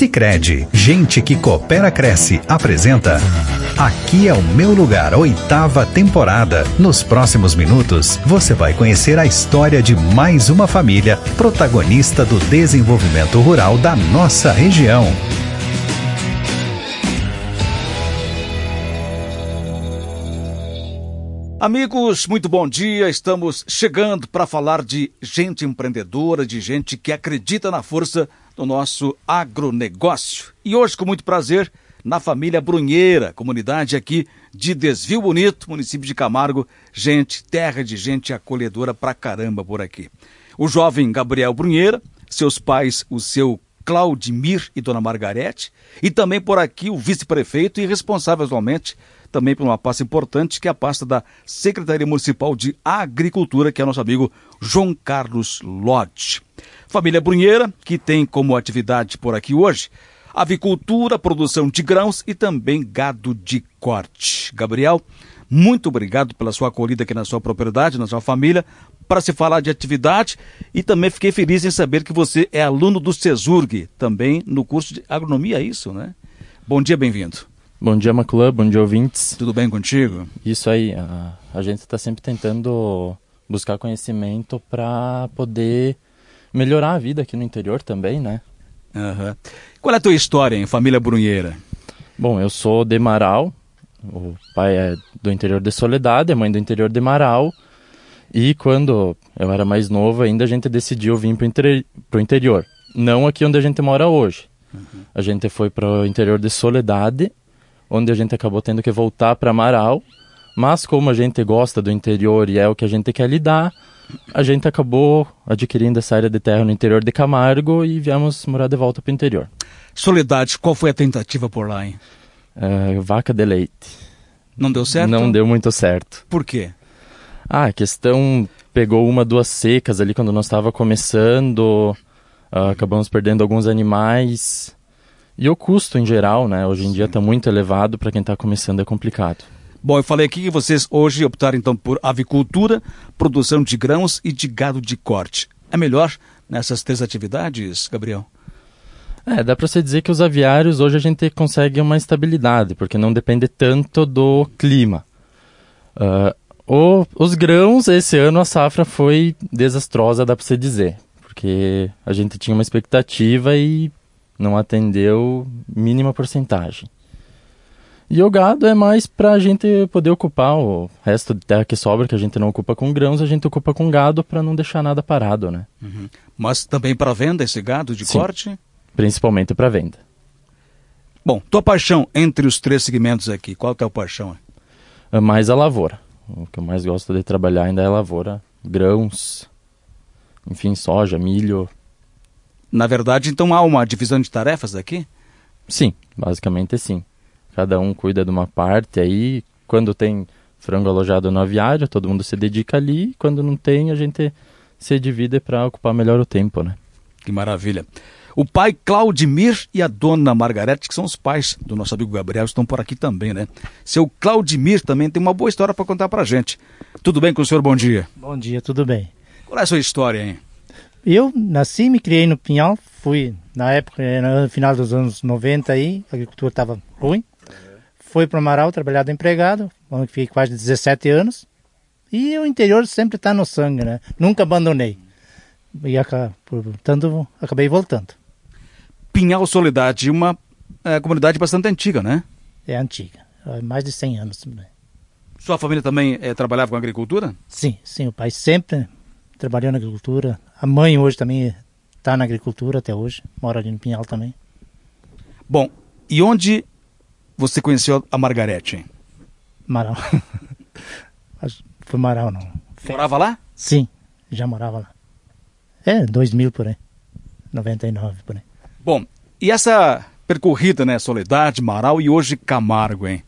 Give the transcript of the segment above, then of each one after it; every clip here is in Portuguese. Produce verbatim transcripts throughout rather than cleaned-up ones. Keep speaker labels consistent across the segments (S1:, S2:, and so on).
S1: Sicredi, gente que coopera cresce, apresenta Aqui é o Meu Lugar, oitava temporada. Nos próximos minutos, você vai conhecer a história de mais uma família protagonista do desenvolvimento rural da nossa região.
S2: Amigos, muito bom dia. Estamos chegando para falar de gente empreendedora, de gente que acredita na força do nosso agronegócio. E hoje, com muito prazer, na família Brunheira, comunidade aqui de Desvio Bonito, município de Camargo, gente, terra de gente acolhedora pra caramba por aqui. O jovem Gabriel Brunheira, seus pais, o seu Claudimir e dona Margarete, e também por aqui o vice-prefeito e responsável atualmente também por uma pasta importante, que é a pasta da Secretaria Municipal de Agricultura, que é nosso amigo João Carlos Lodge. Família Brunheira, que tem como atividade por aqui hoje avicultura, produção de grãos e também gado de corte. Gabriel, muito obrigado pela sua acolhida aqui na sua propriedade, na sua família, para se falar de atividade, e também fiquei feliz em saber que você é aluno do CESURG, também no curso de agronomia, é isso, né? Bom dia, bem-vindo.
S3: Bom dia, Maculan, bom dia, ouvintes.
S2: Tudo bem contigo?
S3: Isso aí, a, a gente está sempre tentando buscar conhecimento para poder melhorar a vida aqui no interior também, né?
S2: Uhum. Qual é a tua história em família Brunheira?
S3: Bom, eu sou de Marau, o pai é do interior de Soledade, a mãe do interior de Marau, e quando eu era mais novo ainda a gente decidiu vir para o interi- interior, não aqui onde a gente mora hoje. Uhum. A gente foi para o interior de Soledade, onde a gente acabou tendo que voltar para Marau, mas como a gente gosta do interior e é o que a gente quer lidar, a gente acabou adquirindo essa área de terra no interior de Camargo e viemos morar de volta para o interior.
S2: Soledade, qual foi a tentativa por lá, hein?
S3: É, vaca de leite.
S2: Não deu certo?
S3: Não deu muito certo.
S2: Por quê?
S3: Ah, a questão pegou uma, duas secas ali quando nós estava começando, uh, acabamos perdendo alguns animais. E o custo em geral, né? Hoje em dia está muito elevado, para quem está começando é complicado.
S2: Bom, eu falei aqui que vocês hoje optaram então por avicultura, produção de grãos e de gado de corte. É melhor nessas três atividades, Gabriel?
S3: É, dá para você dizer que os aviários hoje a gente consegue uma estabilidade, porque não depende tanto do clima. Uh, o, os grãos, esse ano a safra foi desastrosa, dá para você dizer, porque a gente tinha uma expectativa e não atendeu mínima porcentagem. E o gado é mais para a gente poder ocupar o resto de terra que sobra, que a gente não ocupa com grãos, a gente ocupa com gado para não deixar nada parado, né?
S2: Uhum. Mas também para venda esse gado de
S3: Sim,
S2: corte?
S3: Principalmente para venda.
S2: Bom, tua paixão entre os três segmentos aqui, qual que é a paixão?
S3: É mais a lavoura. O que eu mais gosto de trabalhar ainda é a lavoura, grãos, enfim, soja, milho.
S2: Na verdade, então há uma divisão de tarefas aqui?
S3: Sim, basicamente sim. Cada um cuida de uma parte, aí quando tem frango alojado no aviário, todo mundo se dedica ali, quando não tem, a gente se divide para ocupar melhor o tempo, né?
S2: Que maravilha. O pai Claudimir e a dona Margarete, que são os pais do nosso amigo Gabriel, estão por aqui também, né? Seu Claudimir também tem uma boa história para contar pra gente. Tudo bem com o senhor? Bom dia.
S4: Bom dia, tudo bem.
S2: Qual é a sua história, hein?
S4: Eu nasci e me criei no Pinhal, fui, na época, no final dos anos noventa aí, a agricultura estava ruim. Fui para o Marau, trabalhar de empregado, onde fiquei quase dezessete anos. E o interior sempre está no sangue, né? Nunca abandonei. E, portanto, acabei voltando.
S2: Pinhal Soledade, uma é, comunidade bastante antiga, né?
S4: É antiga, há mais de cem anos.
S2: Sua família também é, trabalhava com agricultura?
S4: Sim, sim, o pai sempre trabalhou na agricultura. A mãe hoje também está na agricultura até hoje, mora ali no Pinhal também.
S2: Bom, e onde você conheceu a Margarete, hein?
S4: Marau. Foi Marau, não.
S2: Morava lá?
S4: Sim, já morava lá. É, dois mil por aí. noventa e nove por aí.
S2: Bom, e essa percorrida, né? Soledade, Marau e hoje Camargo, hein?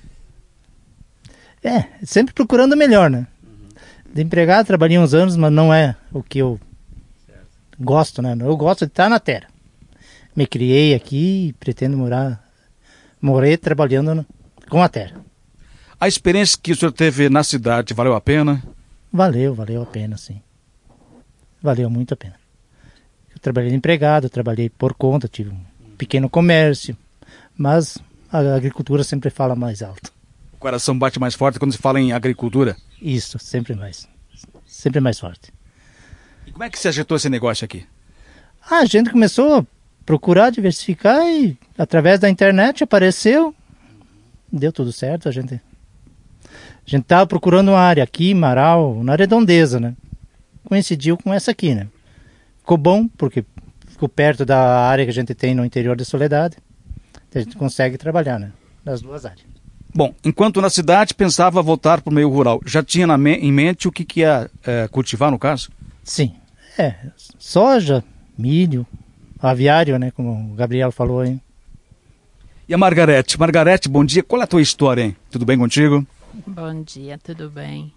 S4: É, sempre procurando o melhor, né? Uhum. De empregado, trabalhei uns anos, mas não é o que eu certo. gosto, né? Eu gosto de estar na terra. Me criei aqui e pretendo morar, morrer trabalhando no, com a terra.
S2: A experiência que o senhor teve na cidade valeu a pena?
S4: Valeu, valeu a pena, sim. Valeu muito a pena. Eu trabalhei de empregado, trabalhei por conta, tive um pequeno comércio, mas a agricultura sempre fala mais alto.
S2: O coração bate mais forte quando se fala em agricultura?
S4: Isso, sempre mais. Sempre mais forte.
S2: E como é que se agitou esse negócio aqui?
S4: Ah, a gente começou a procurar diversificar e através da internet apareceu, deu tudo certo. A gente a gente estava procurando uma área aqui, Marau, na Redondeza, né? Coincidiu com essa aqui, né? Ficou bom, porque ficou perto da área que a gente tem no interior de Soledade. A gente consegue trabalhar, né? Nas duas áreas.
S2: Bom, enquanto na cidade pensava voltar para o meio rural, já tinha na me- em mente o que, que ia é, cultivar no caso?
S4: Sim, é, soja, milho, aviário, né, como o Gabriel falou aí.
S2: E a Margarete? Margarete, bom dia. Qual é a tua história, hein? Tudo bem contigo?
S5: Bom dia, tudo bem?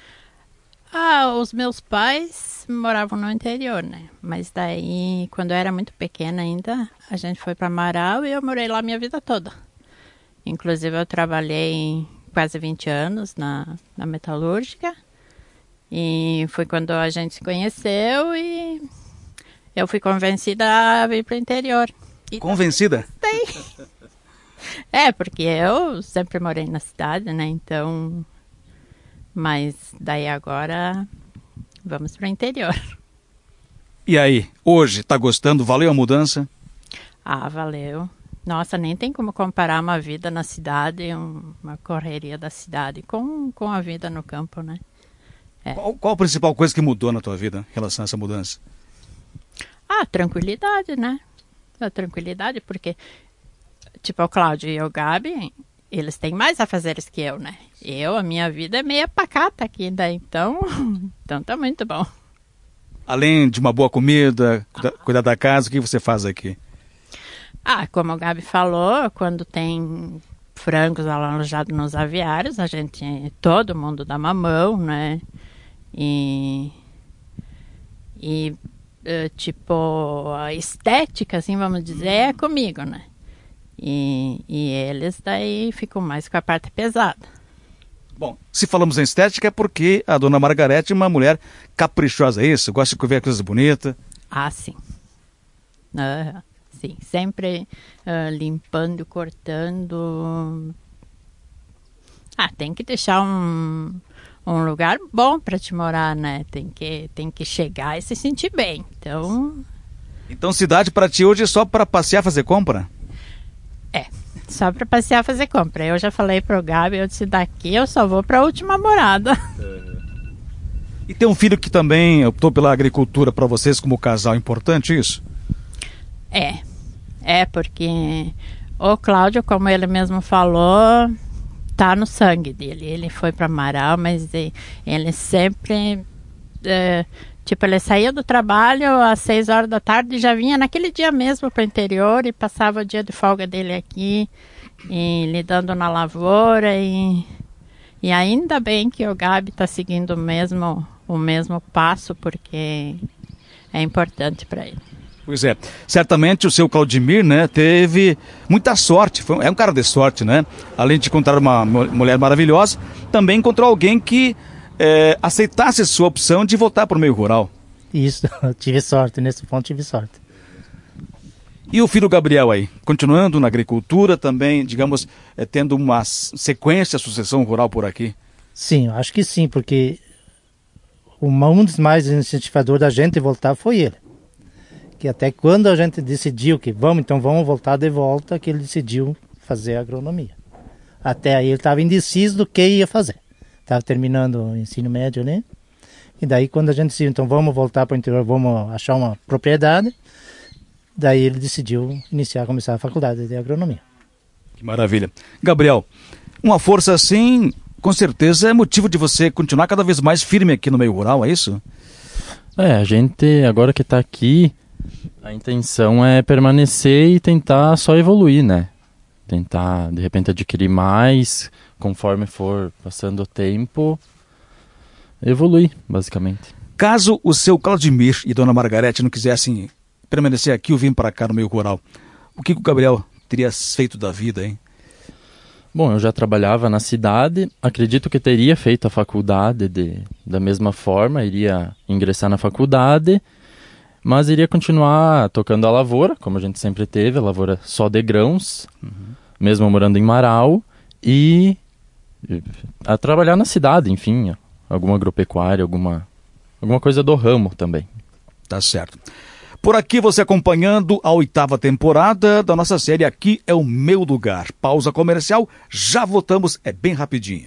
S5: Ah, os meus pais moravam no interior, né? Mas daí, quando eu era muito pequena ainda, a gente foi para Marau e eu morei lá minha vida toda. Inclusive, eu trabalhei quase vinte anos na, na metalúrgica. E foi quando a gente se conheceu e eu fui convencida a vir para o interior. E
S2: Convencida?
S5: Tem. É, porque eu sempre morei na cidade, né? Então, mas daí agora vamos para o interior.
S2: E aí, hoje, tá gostando? Valeu a mudança?
S5: Ah, valeu. Nossa, nem tem como comparar uma vida na cidade, um, uma correria da cidade com, com a vida no campo, né? É.
S2: Qual, qual a principal coisa que mudou na tua vida em relação a essa mudança?
S5: Ah, tranquilidade, né? A tranquilidade, porque, tipo, o Cláudio e o Gabi, eles têm mais afazeres que eu, né? Eu, a minha vida é meia pacata aqui, né? Então, então tá muito bom.
S2: Além de uma boa comida, cuida, cuidar da casa, o que você faz aqui?
S5: Ah, como o Gabi falou, quando tem frangos alojados nos aviários, a gente, todo mundo dá uma mão, né? E, e uh, tipo, a estética, assim, vamos dizer, é comigo, né? E, e eles daí ficam mais com a parte pesada.
S2: Bom, se falamos em estética é porque a dona Margarete é uma mulher caprichosa, é isso? Gosta de ver coisas bonitas.
S5: Ah, sim. Uh, sim, sempre uh, limpando, cortando. Ah, tem que deixar um, um lugar bom para te morar, né? Tem que, tem que chegar e se sentir bem. Então,
S2: Então cidade para ti hoje é só para passear, fazer compra?
S5: é, só para passear, fazer compra. Eu já falei pro Gabi, eu disse, daqui eu só vou para a última morada.
S2: E tem um filho que também optou pela agricultura para vocês como casal, importante isso?
S5: É, é porque o Cláudio, como ele mesmo falou, tá no sangue dele. Ele foi para Marau, mas ele sempre, é, tipo, ele saía do trabalho às seis horas da tarde e já vinha naquele dia mesmo para o interior e passava o dia de folga dele aqui, e lidando na lavoura. E, e ainda bem que o Gabi está seguindo o mesmo, o mesmo passo, porque é importante para ele.
S2: Pois é, certamente o seu Claudimir, né, teve muita sorte, foi, é um cara de sorte, né? Além de encontrar uma mulher maravilhosa, também encontrou alguém que é, aceitasse sua opção de voltar para o meio rural.
S4: Isso, tive sorte, nesse ponto tive sorte.
S2: E o filho Gabriel aí, continuando na agricultura também, digamos, é, tendo uma sequência, sucessão rural por aqui?
S4: Sim, acho que sim, porque uma, um dos mais incentivadores da gente voltar foi ele. Que até quando a gente decidiu que vamos, então vamos voltar de volta, que ele decidiu fazer agronomia. Até aí ele estava indeciso do que ia fazer. Estava terminando o ensino médio, né? E daí quando a gente decidiu, então vamos voltar para o interior, vamos achar uma propriedade, daí ele decidiu iniciar, começar a faculdade de agronomia.
S2: Que maravilha. Gabriel, uma força assim, com certeza é motivo de você continuar cada vez mais firme aqui no meio rural, é isso?
S3: É, a gente, agora que está aqui, a intenção é permanecer e tentar só evoluir, né? Tentar, de repente, adquirir mais, conforme for passando o tempo, evoluir, basicamente.
S2: Caso o seu Claudimir e dona Margarete não quisessem permanecer aqui ou vir para cá no meio rural, o que, que o Gabriel teria feito da vida, hein?
S3: Bom, eu já trabalhava na cidade, acredito que teria feito a faculdade de, da mesma forma, iria ingressar na faculdade, mas iria continuar tocando a lavoura, como a gente sempre teve, a lavoura só de grãos, uhum. mesmo morando em Marau, e a trabalhar na cidade, enfim, alguma agropecuária, alguma, alguma coisa do ramo também.
S2: Tá certo. Por aqui você acompanhando a oitava temporada da nossa série Aqui é o Meu Lugar. Pausa comercial, já voltamos, é bem rapidinho.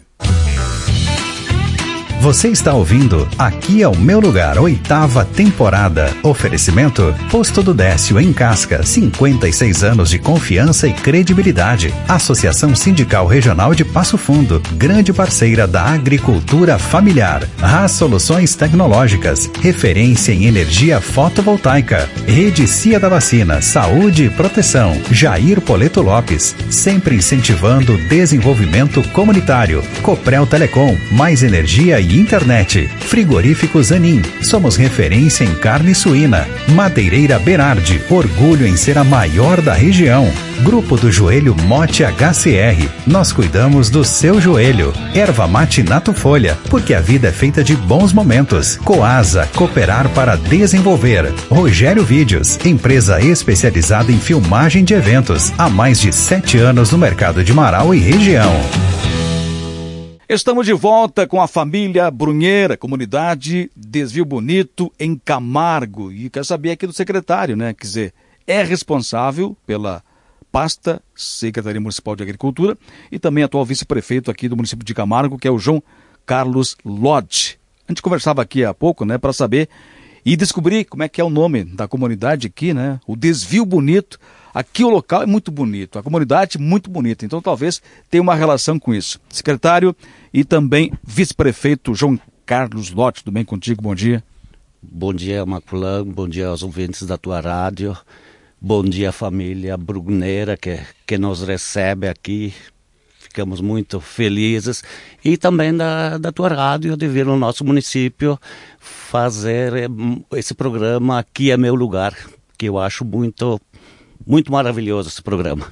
S1: Você está ouvindo Aqui é o Meu Lugar, oitava temporada. Oferecimento Posto do Décio em Casca, cinquenta e seis anos de confiança e credibilidade. Associação Sindical Regional de Passo Fundo, grande parceira da agricultura familiar. Haas Soluções Tecnológicas, referência em energia fotovoltaica. Rede Cia da Vacina, saúde e proteção. Jair Poleto Lopes, sempre incentivando o desenvolvimento comunitário. Coprel Telecom, mais energia e internet. Frigoríficos Zanin, somos referência em carne suína. Madeireira Berardi, orgulho em ser a maior da região. Grupo do Joelho Mote H C R, nós cuidamos do seu joelho. Erva Mate Nato Folha, porque a vida é feita de bons momentos. Coasa, cooperar para desenvolver. Rogério Vídeos, empresa especializada em filmagem de eventos, há mais de sete anos no mercado de Marau e região.
S2: Estamos de volta com a família Brunheira, comunidade Desvio Bonito, em Camargo. E quero saber aqui do secretário, né? Quer dizer, é responsável pela pasta Secretaria Municipal de Agricultura e também atual vice-prefeito aqui do município de Camargo, que é o João Carlos Lodge. A gente conversava aqui há pouco, né? Para saber e descobrir como é que é o nome da comunidade aqui, né? O Desvio Bonito. Aqui o local é muito bonito, a comunidade muito bonita, então talvez tenha uma relação com isso. Secretário e também vice-prefeito João Carlos Lodge, tudo bem contigo? Bom dia.
S6: Bom dia, Maculão, bom dia aos ouvintes da tua rádio, bom dia família Brunheira que, que nos recebe aqui, ficamos muito felizes, e também da, da tua rádio de vir no nosso município fazer esse programa Aqui é Meu Lugar, que eu acho muito... Muito maravilhoso esse programa.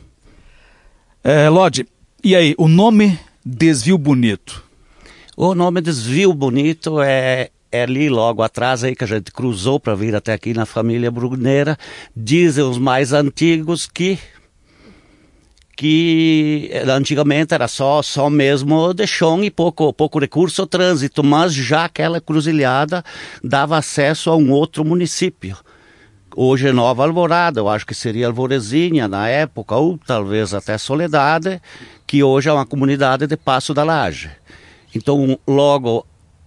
S2: É, Lodge, e aí, o nome Desvio Bonito?
S6: O nome Desvio Bonito é, é ali logo atrás aí que a gente cruzou para vir até aqui na família Brunheira. Dizem os mais antigos que que antigamente era só, só mesmo de chão e pouco, pouco recurso ao trânsito, mas já aquela cruzilhada dava acesso a um outro município. Hoje é Nova Alvorada, eu acho que seria Alvorezinha na época, ou talvez até Soledade, que hoje é uma comunidade de Passo da Laje. Então, logo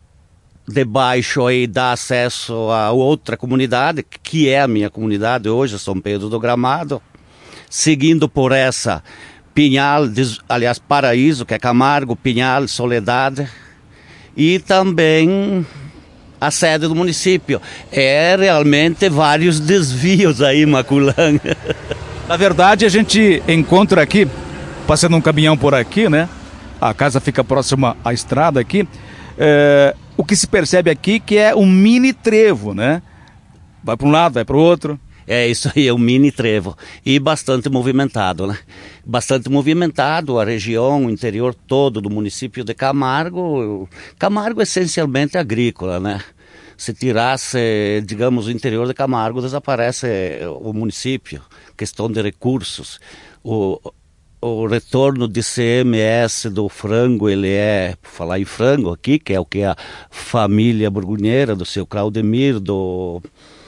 S6: debaixo aí dá acesso a outra comunidade, que é a minha comunidade hoje, São Pedro do Gramado. Seguindo por essa, Pinhal, aliás, Paraíso, que é Camargo, Pinhal, Soledade. E também... a sede do município. É realmente vários desvios aí, Maculanga.
S2: Na verdade, a gente encontra aqui, passando um caminhão por aqui, né? A casa fica próxima à estrada aqui. É, o que se percebe aqui que é um mini trevo, né? Vai para um lado, vai para o outro.
S6: É isso aí, é um mini trevo. E bastante movimentado, né? Bastante movimentado, a região, o interior todo do município de Camargo. Camargo é essencialmente agrícola, né? Se tirasse, digamos, o interior de Camargo, desaparece o município. Questão de recursos. O, o retorno de C M S do frango, ele é, por falar em frango aqui, que é o que a família Brunheira, do seu Claudemir, do...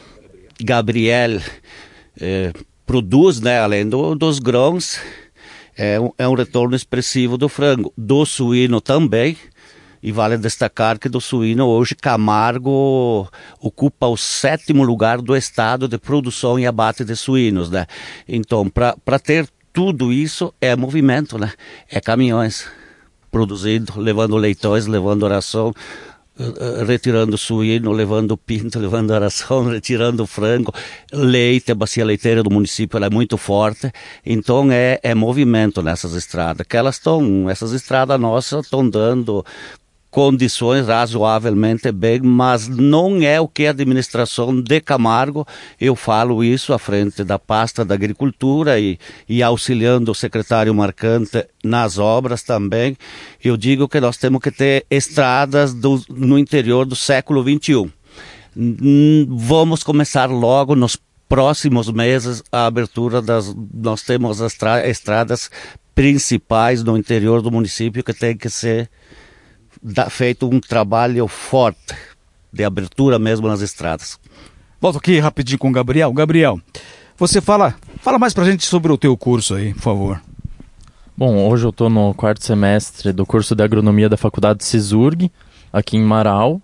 S6: Gabriel eh, produz, né, além do, dos grãos, é um, é um retorno expressivo do frango, do suíno também, e vale destacar que do suíno hoje Camargo ocupa o sétimo lugar do estado de produção e abate de suínos, né? Então, para ter tudo isso é movimento, né? É caminhões produzindo, levando leitões, levando ração, retirando suíno, levando pinto, levando a ração, retirando frango, leite, a bacia leiteira do município ela é muito forte, então é, é movimento nessas estradas, que elas estão, essas estradas nossas estão dando condições razoavelmente bem, mas não é o que a administração de Camargo, eu falo isso à frente da pasta da agricultura e, e auxiliando o secretário Marcante nas obras também, eu digo que nós temos que ter estradas do, no interior do século vinte e um. Vamos começar logo nos próximos meses a abertura das... Nós temos as tra- estradas principais no interior do município que tem que ser da, feito um trabalho forte de abertura mesmo nas estradas.
S2: Volto aqui rapidinho com o Gabriel. Gabriel, você fala, fala mais pra gente sobre o teu curso aí, por favor.
S3: Bom, hoje eu estou no quarto semestre do curso de agronomia da Faculdade CISURG, aqui em Marau.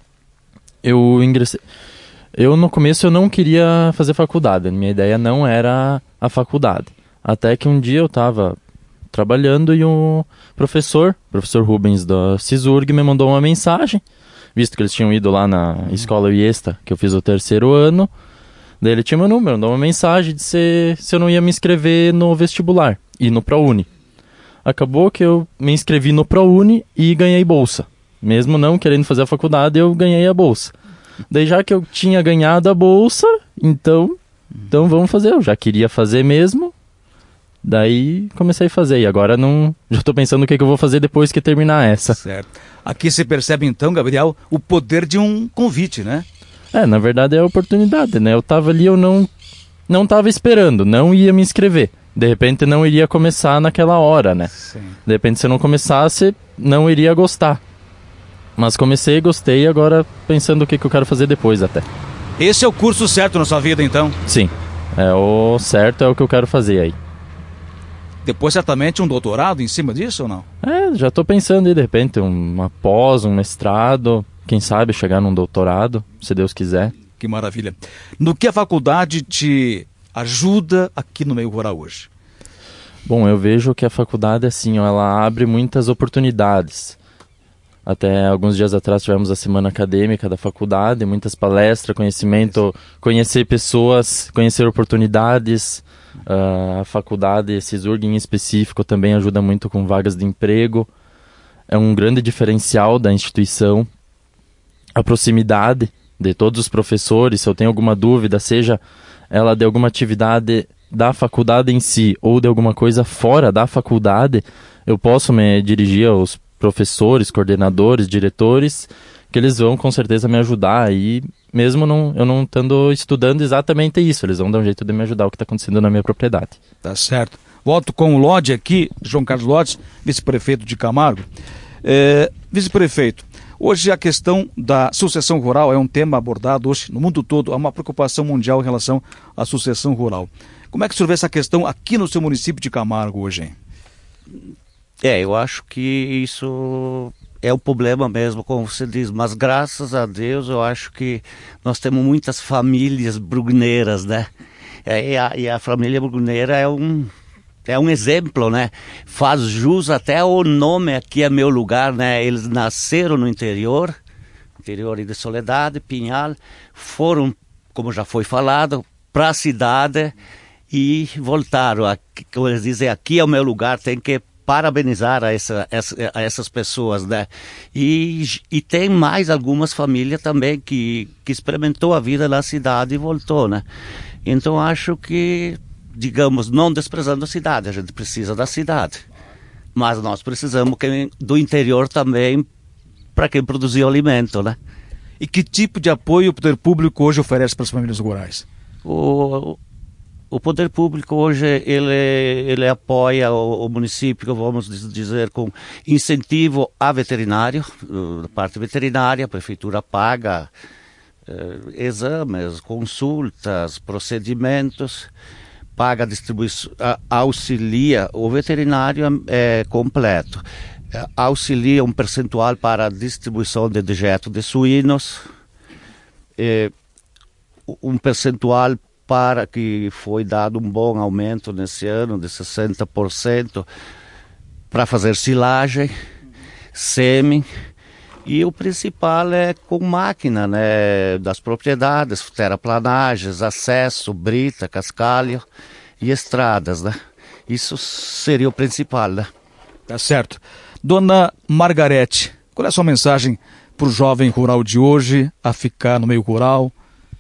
S3: Eu ingressei... Eu, no começo, eu não queria fazer faculdade. Minha ideia não era a faculdade. Até que um dia eu estava trabalhando e o professor, professor Rubens da CISURG, me mandou uma mensagem, visto que eles tinham ido lá na escola Iesta, que eu fiz o terceiro ano. Daí ele tinha meu número, mandou uma mensagem de se, se eu não ia me inscrever no vestibular e no ProUni. Acabou que eu me inscrevi no ProUni e ganhei bolsa. Mesmo não querendo fazer a faculdade, eu ganhei a bolsa. Daí já que eu tinha ganhado a bolsa, então, então vamos fazer. Eu já queria fazer mesmo, daí comecei a fazer. E agora não, já estou pensando o que, que eu vou fazer depois que terminar essa.
S2: Certo. Aqui você percebe então, Gabriel, o poder de um convite, né?
S3: É, na verdade é a oportunidade, né? Eu tava ali, eu não, não tava esperando, não ia me inscrever. De repente não iria começar naquela hora, né?
S2: Sim.
S3: De repente se eu não começasse, não iria gostar. Mas comecei, gostei, agora pensando o que, que eu quero fazer depois até.
S2: Esse é o curso certo na sua vida, então?
S3: Sim, é o certo, é o que eu quero fazer aí.
S2: Depois certamente um doutorado em cima disso ou não?
S3: É, já tô pensando aí de repente uma pós, um mestrado, quem sabe chegar num doutorado, se Deus quiser.
S2: Que maravilha. No que a faculdade te ajuda aqui no meio rural hoje?
S3: Bom, eu vejo que a faculdade, assim, ó, ela abre muitas oportunidades. Até alguns dias atrás tivemos a semana acadêmica da faculdade, muitas palestras, conhecimento, conhecer pessoas, conhecer oportunidades. Uh, a faculdade CISURG em específico também ajuda muito com vagas de emprego. É um grande diferencial da instituição. A proximidade de todos os professores, se eu tenho alguma dúvida, seja ela de alguma atividade da faculdade em si ou de alguma coisa fora da faculdade, eu posso me dirigir aos professores, coordenadores, diretores, que eles vão com certeza me ajudar aí, mesmo não, eu não estando estudando exatamente isso, eles vão dar um jeito de me ajudar o que está acontecendo na minha propriedade.
S2: Tá certo. Volto com o Lodi aqui, João Carlos Lodi, vice-prefeito de Camargo. É, vice-prefeito, hoje a questão da sucessão rural é um tema abordado hoje no mundo todo, há uma preocupação mundial em relação à sucessão rural. Como é que o senhor vê essa questão aqui no seu município de Camargo hoje, hein?
S6: É, eu acho que isso é o problema mesmo, como você diz, mas graças a Deus eu acho que nós temos muitas famílias brugneiras, né? E a, e a família brugneira é um, é um exemplo, né? Faz jus até o nome aqui é meu lugar, né? Eles nasceram no interior, interior de Soledade, Pinhal, foram, como já foi falado, para a cidade e voltaram. Aqui, como eles dizem, aqui é o meu lugar, tem que parabenizar a, essa, a essas pessoas, né? E, e tem mais algumas famílias também que, que experimentou a vida na cidade e voltou, né? Então acho que, digamos, não desprezando a cidade, a gente precisa da cidade, mas nós precisamos que, do interior também para quem produzir o alimento, né?
S2: E que tipo de apoio o poder público hoje oferece para as famílias rurais?
S6: O, O poder público hoje ele, ele apoia o, o município, vamos dizer, com incentivo a veterinário, da parte veterinária, a prefeitura paga eh, exames, consultas, procedimentos, paga a distribuição, auxilia, o veterinário é completo, auxilia um percentual para a distribuição de dejeto de suínos, eh, um percentual para que foi dado um bom aumento nesse ano de sessenta por cento para fazer silagem, sêmen, e o principal é com máquina, né, das propriedades, terraplanagens, acesso, brita, cascalho e estradas, né? Isso seria o principal, né?
S2: Tá certo. Dona Margarete, qual é a sua mensagem para o jovem rural de hoje a ficar no meio rural?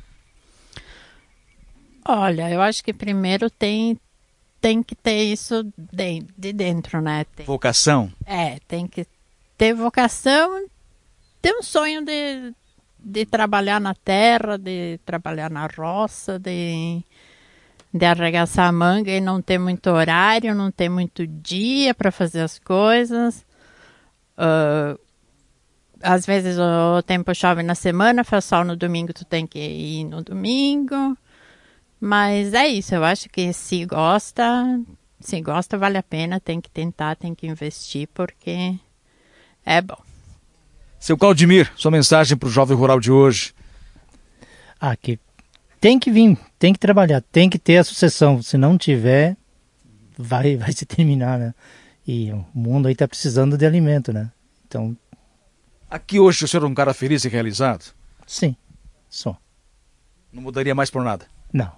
S5: Olha, eu acho que primeiro tem, tem que ter isso de, de dentro, né? Tem,
S2: vocação?
S5: É, tem que ter vocação, ter um sonho de, de trabalhar na terra, de trabalhar na roça, de, de arregaçar a manga e não ter muito horário, não ter muito dia para fazer as coisas. Uh, às vezes o tempo chove na semana, faz sol no domingo, tu tem que ir no domingo. Mas é isso, eu acho que se gosta, se gosta vale a pena, tem que tentar, tem que investir, porque é bom.
S2: Seu Claudimir, sua mensagem para o jovem rural de hoje.
S4: Ah, que tem que vir, tem que trabalhar, tem que ter a sucessão. Se não tiver, vai, vai se terminar, né? E o mundo aí está precisando de alimento, né? Então...
S2: Aqui hoje o senhor é um cara feliz e realizado?
S4: Sim, sou.
S2: Não mudaria mais por nada?
S4: Não.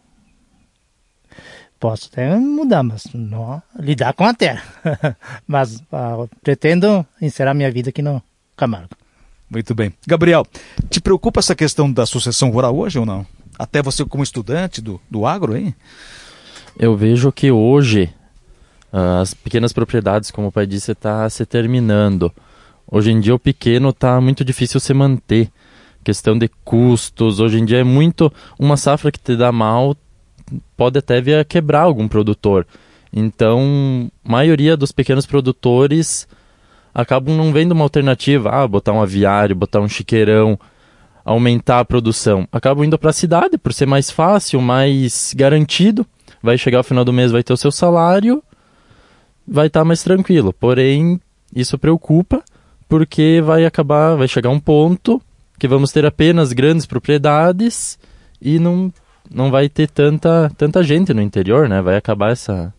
S4: Posso até mudar, mas não lidar com a terra. Mas ah, pretendo encerrar minha vida aqui no Camargo.
S2: Muito bem. Gabriel, te preocupa essa questão da sucessão rural hoje ou não? Até você como estudante do, do agro, hein?
S3: Eu vejo que hoje uh, as pequenas propriedades, como o pai disse, está se terminando. Hoje em dia o pequeno está muito difícil se manter. Questão de custos, hoje em dia é muito... Uma safra que te dá mal pode até vir a quebrar algum produtor. Então, a maioria dos pequenos produtores acabam não vendo uma alternativa, ah, botar um aviário, botar um chiqueirão, aumentar a produção. Acabam indo para a cidade por ser mais fácil, mais garantido. Vai chegar ao final do mês, vai ter o seu salário, vai estar mais tranquilo. Porém, isso preocupa, porque vai acabar, vai chegar um ponto que vamos ter apenas grandes propriedades e não, não vai ter tanta, tanta gente no interior, né? Vai acabar essa...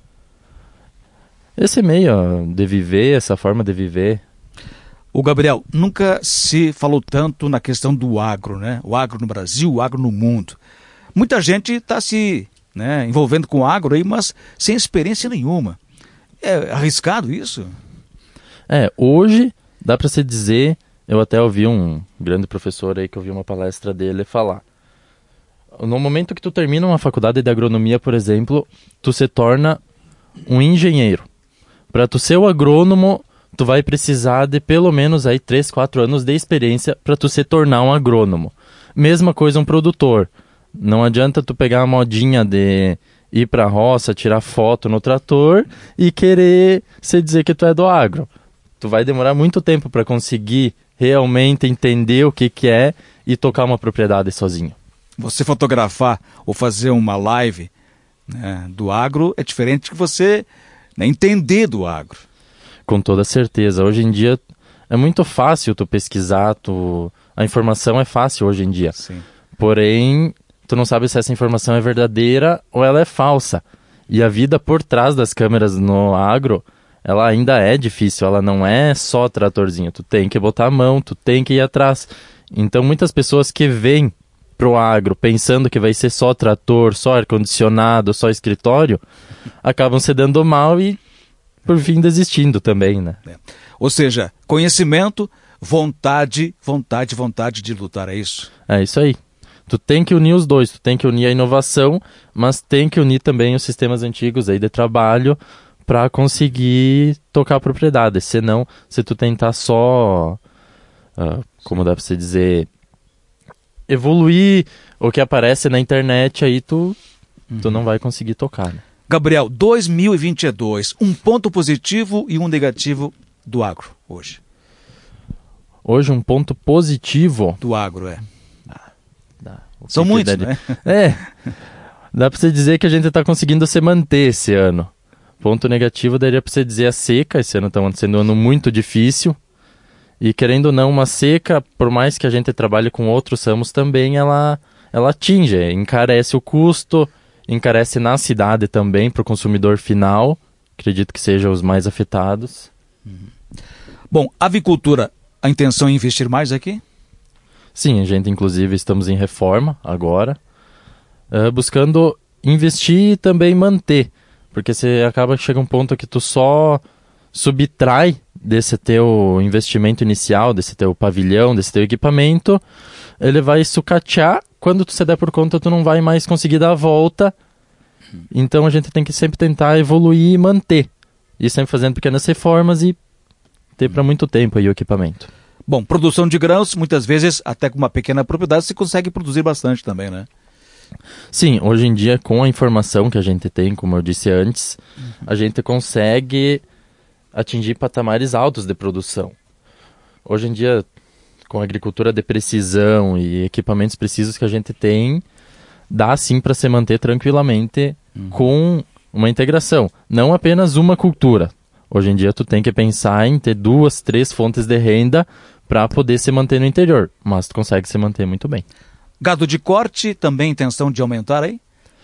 S3: Esse meio de viver, essa forma de viver.
S2: O Gabriel, nunca se falou tanto na questão do agro, né? O agro no Brasil, o agro no mundo. Muita gente está se né, envolvendo com o agro aí, mas sem experiência nenhuma. É arriscado isso?
S3: É, hoje dá para se dizer, eu até ouvi um grande professor aí que eu vi uma palestra dele falar. No momento que tu termina uma faculdade de agronomia, por exemplo, tu se torna um engenheiro. Para tu ser o agrônomo, tu vai precisar de pelo menos aí três, quatro anos de experiência para tu se tornar um agrônomo. Mesma coisa um produtor. Não adianta tu pegar a modinha de ir para a roça, tirar foto no trator e querer se dizer que tu é do agro. Tu vai demorar muito tempo para conseguir realmente entender o que, que é e tocar uma propriedade sozinho.
S2: Você fotografar ou fazer uma live, né, do agro é diferente de você, né, entender do agro.
S3: Com toda certeza. Hoje em dia é muito fácil tu pesquisar, tu... a informação é fácil hoje em dia.
S2: Sim.
S3: Porém, tu não sabe se essa informação é verdadeira ou ela é falsa. E a vida por trás das câmeras no agro, ela ainda é difícil, ela não é só tratorzinho. Tu tem que botar a mão, tu tem que ir atrás. Então muitas pessoas que vêm pro agro pensando que vai ser só trator, só ar-condicionado, só escritório, acabam se dando mal e por fim desistindo também, né?
S2: É. Ou seja, conhecimento, vontade, vontade, vontade de lutar, é isso?
S3: É isso aí. Tu tem que unir os dois, tu tem que unir a inovação, mas tem que unir também os sistemas antigos aí de trabalho para conseguir tocar a propriedade. Senão, se tu tentar só, uh, como dá para se dizer, evoluir o que aparece na internet, aí tu, uhum. tu não vai conseguir tocar, né?
S2: Gabriel, dois mil e vinte e dois, um ponto positivo e um negativo do agro hoje.
S3: Hoje um ponto positivo...
S2: Do agro, é.
S3: Ah, dá.
S2: São
S3: que
S2: muitos,
S3: que
S2: né?
S3: É, dá para você dizer que a gente está conseguindo se manter esse ano. Ponto negativo daria para você dizer a seca. Esse ano está sendo um ano muito difícil. E querendo ou não, uma seca, por mais que a gente trabalhe com outros ramos também, ela, ela atinge, encarece o custo, encarece na cidade também para o consumidor final. Acredito que sejam os mais afetados.
S2: Uhum. Bom, avicultura, a intenção é investir mais aqui?
S3: Sim, a gente inclusive estamos em reforma agora, uh, buscando investir e também manter. Porque você acaba que chega um ponto que tu só subtrai desse teu investimento inicial, desse teu pavilhão, desse teu equipamento, ele vai sucatear, quando tu se der por conta tu não vai mais conseguir dar a volta, então a gente tem que sempre tentar evoluir e manter, e sempre fazendo pequenas reformas e ter para muito tempo aí o equipamento.
S2: Bom, produção de grãos, muitas vezes, até com uma pequena propriedade, se consegue produzir bastante também, né?
S3: Sim, hoje em dia, com a informação que a gente tem, como eu disse antes, uhum. a gente consegue atingir patamares altos de produção. Hoje em dia, com a agricultura de precisão e equipamentos precisos que a gente tem, dá sim para se manter tranquilamente uhum. com uma integração. Não apenas uma cultura. Hoje em dia, tu tem que pensar em ter duas, três fontes de renda para poder se manter no interior, mas tu consegue se manter muito bem.
S2: Gado de corte, também intenção de aumentar aí?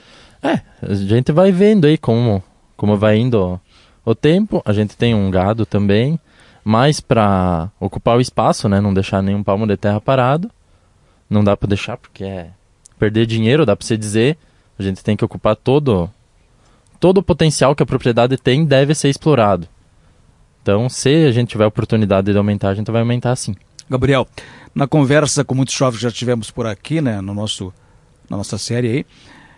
S3: É, a gente vai vendo aí como, como vai indo o, o tempo. A gente tem um gado também, mas para ocupar o espaço, né, não deixar nenhum palmo de terra parado. Não dá para deixar porque é perder dinheiro, dá para você dizer. A gente tem que ocupar todo, todo o potencial que a propriedade tem, deve ser explorado. Então, se a gente tiver a oportunidade de aumentar, a gente vai aumentar sim.
S2: Gabriel, na conversa com muitos jovens que já tivemos por aqui, né, no nosso, na nossa série aí,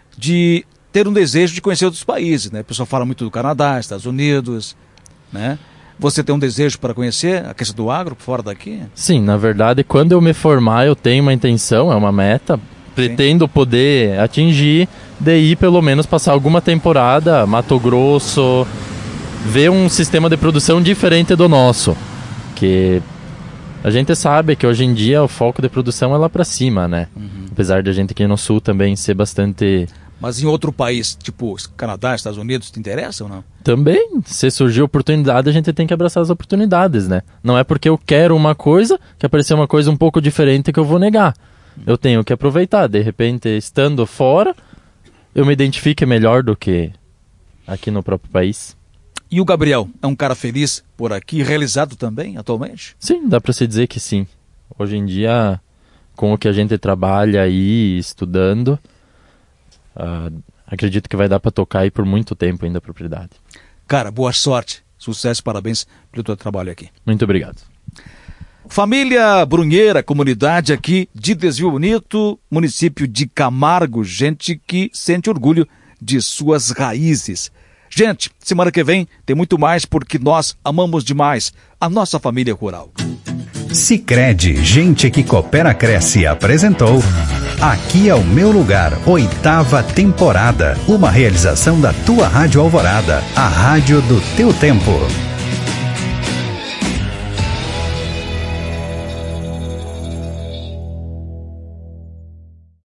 S2: de ter um desejo de conhecer outros países, né? O pessoal fala muito do Canadá, Estados Unidos, né? Você tem um desejo para conhecer a questão do agro fora daqui?
S3: Sim, na verdade, quando eu me formar, eu tenho uma intenção, é uma meta, pretendo Sim. poder atingir, de ir pelo menos passar alguma temporada, Mato Grosso, ver um sistema de produção diferente do nosso, que a gente sabe que hoje em dia o foco de produção é lá para cima, né? Uhum. Apesar de a gente aqui no sul também ser bastante...
S2: Mas em outro país, tipo Canadá, Estados Unidos, te interessa ou não?
S3: Também, se surgir oportunidade, a gente tem que abraçar as oportunidades, né? Não é porque eu quero uma coisa, que aparecer uma coisa um pouco diferente que eu vou negar. Uhum. Eu tenho que aproveitar, de repente, estando fora, eu me identifique melhor do que aqui no próprio país.
S2: E o Gabriel é um cara feliz por aqui, realizado também, atualmente?
S3: Sim, dá para se dizer que sim. Hoje em dia, com o que a gente trabalha aí, estudando, uh, acredito que vai dar para tocar aí por muito tempo ainda a propriedade.
S2: Cara, boa sorte, sucesso, parabéns pelo teu trabalho aqui.
S3: Muito obrigado.
S2: Família Brunheira, comunidade aqui de Desvio Bonito, município de Camargo, gente que sente orgulho de suas raízes. Gente, semana que vem tem muito mais porque nós amamos demais a nossa família rural.
S1: Sicredi, gente que coopera cresce, apresentou Aqui é o Meu Lugar, oitava temporada. Uma realização da tua Rádio Alvorada, a rádio do teu tempo.